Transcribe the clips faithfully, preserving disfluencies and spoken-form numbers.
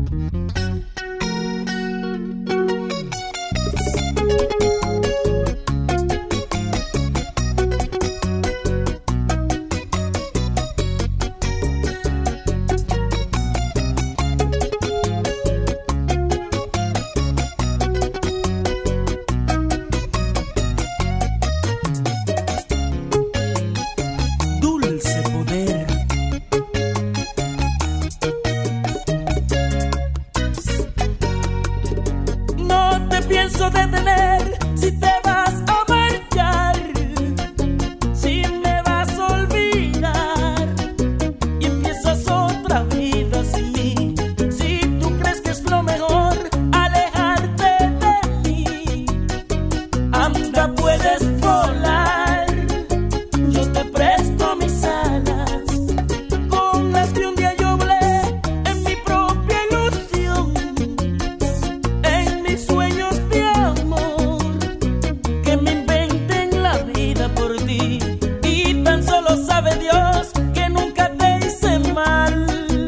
Pienso detener si te vas a marchar, si me vas a olvidar y empiezas otra vida sin mí. Si tú crees que es lo mejor alejarte de mí, anda, puedes volar. Yo te presto mis alas, con las que un día yo volé en mi propia ilusión, en mis sueños de amor, que me inventen la vida por ti. Y tan solo sabe Dios que nunca te hice mal.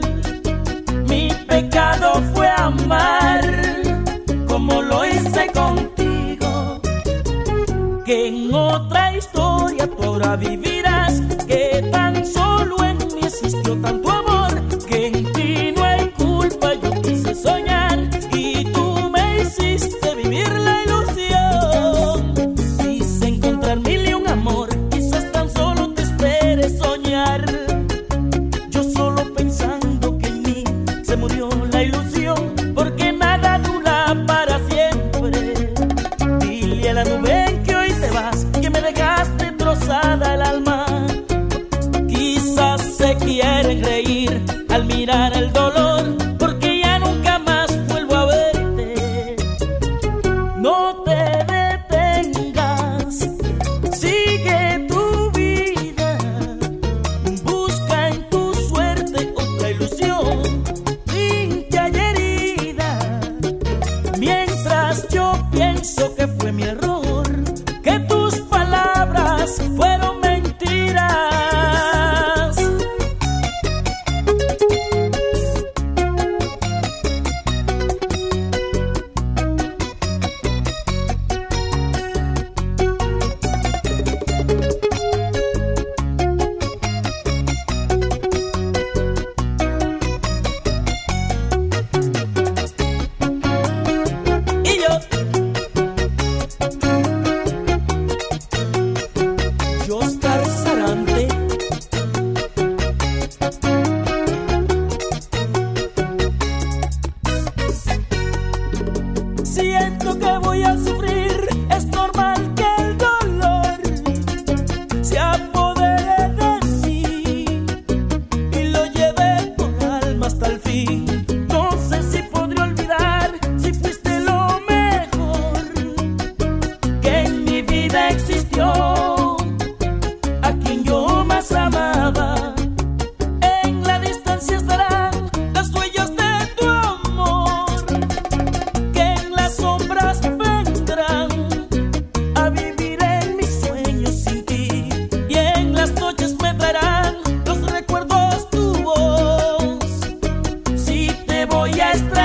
Mi pecado fue amar como lo hice contigo, que en otra historia tú ahora vivirás, que tan solo en mí existió tanto amor, que en ti no hay culpa. Yo quise soñar y tú me hiciste vivir la ilusión. Quise encontrar mil y un amor, quizás tan solo te espere soñar. Yo solo pensando que en mí se murió la ilusión, porque nada dura para siempre. Dile a la nube que hoy te vas, que me dejaste trozada el alma. Quizás se quieren reír al mirar el dolor, porque ya nunca más vuelvo a verte. No te detengas, sigue tu vida, busca en tu suerte otra ilusión, hincha y herida. Mientras yo pienso que fue mi error, que tus palabras fueron mentiras. Y yo, yo estar Sarante, siento que voy a sufrir. Es normal que el dolor se apodere de mí y lo lleve con alma hasta el fin. No sé si podré olvidar si fuiste lo mejor que en mi vida existió, a quien yo más amaba. En la distancia estarán las huellas de tu amor, que en las sombras vendrán a vivir en mis sueños sin ti. Y en las noches me traerán los recuerdos, tu voz. Si te voy a extrañar,